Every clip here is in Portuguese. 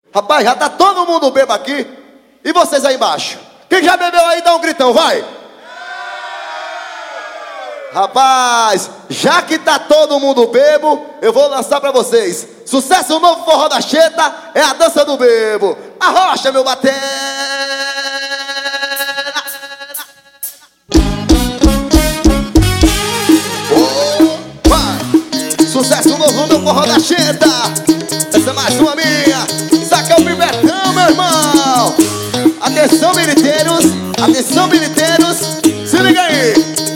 Rapaz, já tá todo mundo bebo aqui. E vocês aí embaixo? Quem já bebeu aí, dá um gritão, vai! Rapaz, já que tá todo mundo bebo, eu vou lançar pra vocês. Sucesso novo forró da Cheta é a dança do bebo. Arrocha, meu batera. Oh, vai. Sucesso novo no forró da Cheta. Essa é mais uma minha. Isso aqui é o Pipetão, meu irmão. Atenção, militeiros. Atenção, militeiros. Se liga aí.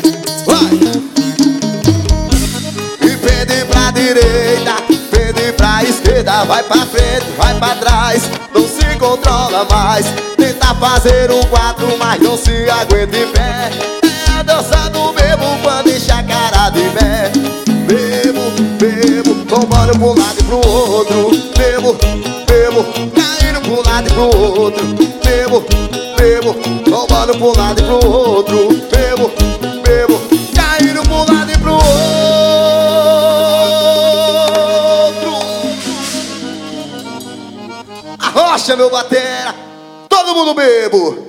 E pede pra direita, pede pra esquerda, vai pra frente, vai pra trás, não se controla mais. Tenta fazer um 4, mas não se aguenta em pé. É a dança do bebo quando enche a cara de pé. Bebo, bebo, tombando pro lado e pro outro. Bebo, bebo, caindo pro lado e pro outro. Bebo, bebo, tombando pro lado e pro outro. Bebo, bebo, caindo pro lado e pro outro. Arrocha, meu batera. Todo mundo bebo.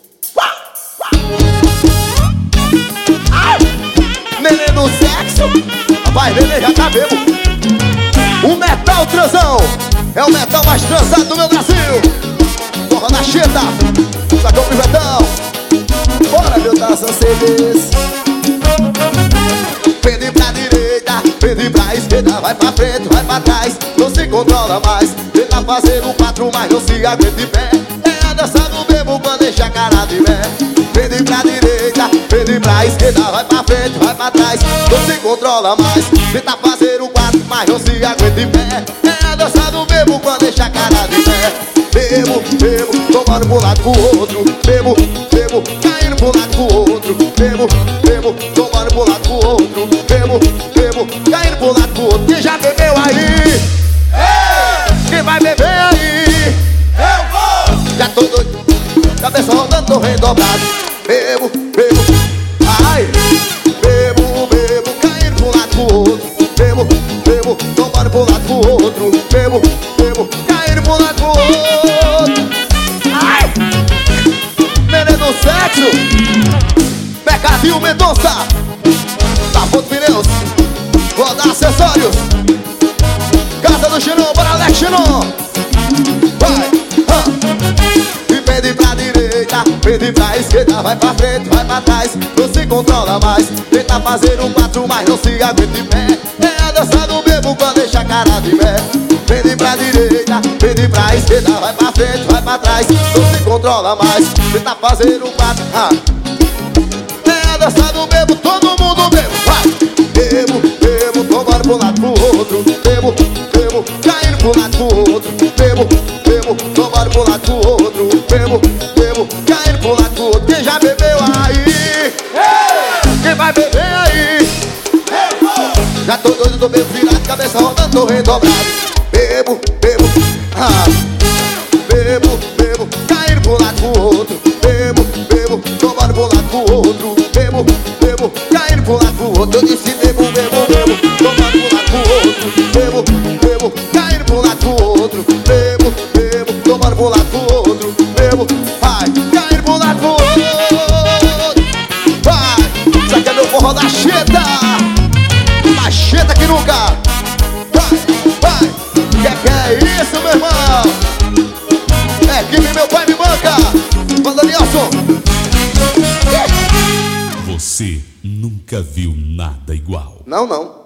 Nenê do sexo. Rapaz, nenê já tá bebo. O metal transão é o metal mais transado do meu Brasil. Forró da Cheta. Sacou o Pipetão. Bora, meu taça CDs. Pede pra direita, pede pra esquerda, vai pra frente, vai pra trás, não se controla mais. Tenta fazer um 4, mas não se aguenta de pé. É a dança do bebo quando enche a cara de pé. Pede pra direita, pede pra esquerda, vai pra frente, vai pra trás, não se controla mais. Tenta fazer um 4, mas não se aguenta de pé. É a dança do bebo quando enche a cara de pé. Bebo, bebo, tomando pro lado pro outro. Bebo, bebo, caindo pro lado pro outro. Bebo, bebo, tomando pro lado pro outro. Bebo, bebo, caindo pro lado pro outro. Quem já bebeu aí? Quem vai beber aí? Eu vou! Já tô doido, cabeça rodando, tô redobrado. Bebo, bebo, ai. Bebo, bebo, caindo pro lado pro outro. Bebo, bebo, tomando pro lado pro outro. Bebo, bebo, caindo pro lado pro outro. Ai! Nenê do sexo. Mercadinho Mendonça. Da Ponto Pneus. Roda Acessórios. Casa do Xenon, para Alex Xenon. Vai, e pede pra direita, pede pra esquerda, vai pra frente, vai pra trás, não se controla mais. Tenta fazer um 4, mas não se aguenta em pé. É a dança do bebo quando deixa a cara de pé. Pede pra direita, pede pra esquerda, vai pra frente, vai pra trás, não se controla mais. Tenta fazer um 4, é a dança do bebo, todo mundo bebo, vai. Bebo, bebo, tombando pro lado pro outro. Bebo, bebo, caindo pro lado pro outro. Bebo, bebo, tombando pro lado pro outro. Bebo, bebo, caindo pro lado pro outro. Quem já bebeu aí? Quem vai beber aí? Já tô doido, tô bebo virado, cabeça rodando, tô redobrado. Bebo, bebo, bebo, bebo, caindo pro lado pro outro. Bebo, bebo, tombando pro lado pro outro. Bebo, bebo, caindo pro lado pro outro. Eu disse bebo, bebo, bebo, tomando pro lado pro outro. Bebo, bebo, caindo pro lado pro outro. Bebo, bebo, tomando pro lado pro outro. Bebo, vai, caindo pro lado pro outro. Vai, isso aqui é meu forró da Cheta. Mais Cheta que nunca. Vai, que é isso, meu irmão? É que meu pai me banca. Manda Nilson. Você nunca viu nada igual. Não, não.